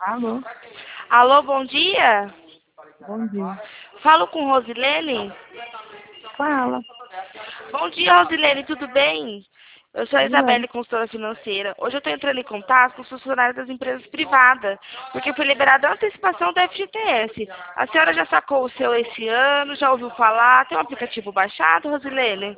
Alô, Alô, bom dia. bom dia. Falo com Rosilene. Fala. Bom dia, Rosilene, tudo bem? Eu sou a Não. Isabelle, consultora financeira. Hoje eu estou entrando em contato com os funcionários das empresas privadas, porque foi liberada a antecipação da FGTS. A senhora já sacou o seu esse ano? Já ouviu falar? Tem um aplicativo baixado, Rosilene?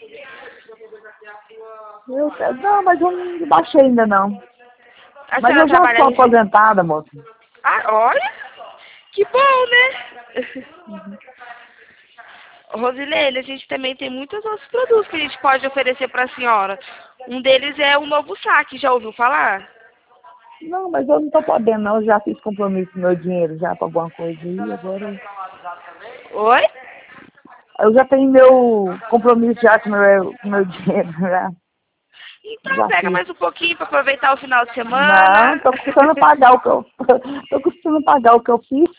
Não, mas eu não baixei ainda não. A Mas senhora eu já trabalha sou aposentada, moça. Ah, olha, que bom, né? Rosilene, a gente também tem muitos outros produtos que a gente pode oferecer para a senhora. Um deles é o novo saque, já ouviu falar? Não, mas eu não tô podendo não. Eu já fiz compromisso com meu dinheiro já pra alguma coisa aí. Agora Oi? eu já tenho meu compromisso já com meu dinheiro já. Então Já pega fiz. mais um pouquinho para aproveitar o final de Não, semana. tô custando pagar o que eu tô custando pagar o que eu fiz.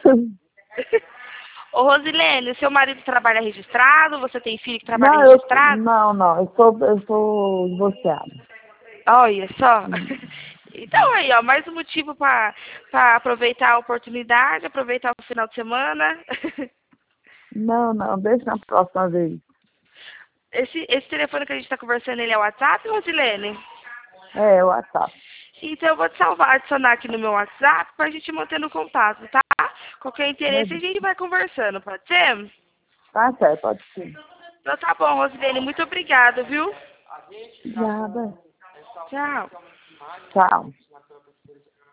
Ô Rosilene, seu marido trabalha registrado? Você tem filho que trabalha Não, registrado? não. Eu sou divorciada. Olha só. Hum. Então aí, ó, mais um motivo para aproveitar a oportunidade, aproveitar o final de semana. Não, deixa na próxima vez. Esse telefone que a gente está conversando, ele é o WhatsApp, Rosilene? É, o WhatsApp. Então eu vou te salvar, adicionar aqui no meu WhatsApp pra gente manter no contato, tá? Qualquer interesse a gente vai conversando, pode ser? Tá certo, pode ser. Então tá bom, Rosilene, muito obrigada, viu? Nada. Tchau. Tchau.